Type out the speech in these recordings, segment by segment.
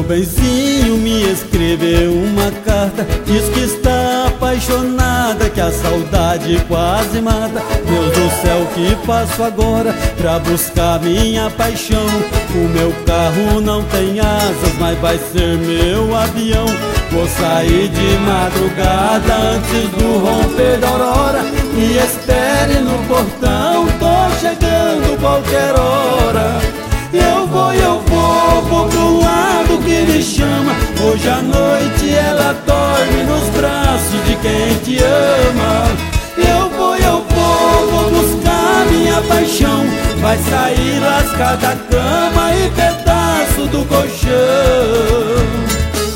benzinho me escreveu uma carta, diz que está apaixonada, que a saudade quase mata. Deus do céu, o que faço agora pra buscar minha paixão? O meu carro não tem asas, mas vai ser meu avião. Vou sair de madrugada antes do romper da aurora. Me espere no portão, tô chegando qualquer hora. Eu vou pro lado que me chama. Hoje à noite ela dorme nos braços de quem te ama. Eu vou buscar minha paixão. Vai sair lascada da cama e pedaço do colchão.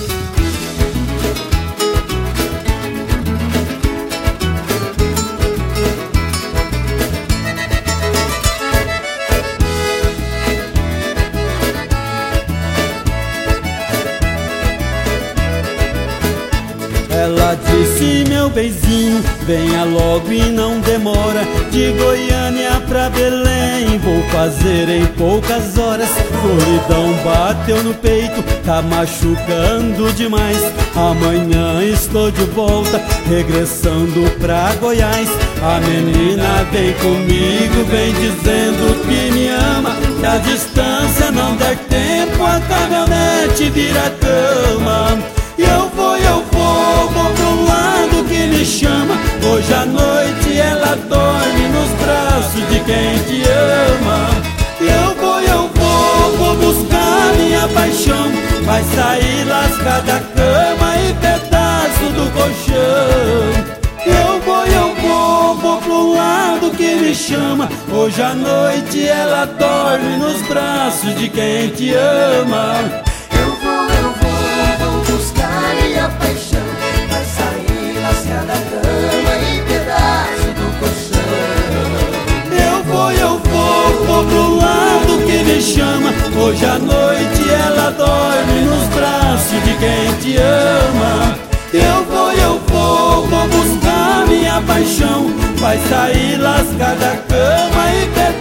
Ela disse, meu benzinho, venha logo e não demora. De Goiânia pra Belém vou fazer em poucas horas. Solidão bateu no peito, tá machucando demais. Amanhã estou de volta, regressando pra Goiás. A menina vem comigo, vem dizendo que me ama. Se a distância não der tempo, a caminhonete vira cama. Vou pro lado que me chama. Hoje à noite ela dorme nos braços de quem te ama. Eu vou buscar minha paixão. Vai sair lascada da cama e pedaço do colchão. Eu vou pro lado que me chama. Hoje à noite ela dorme nos braços de quem te ama. Vou buscar minha paixão. Vai sair lascada da cama e pedaço do colchão. Eu vou pro lado que me chama. Hoje à noite ela dorme nos braços de quem te ama. Eu vou buscar minha paixão. Vai sair lascada da cama e pedaço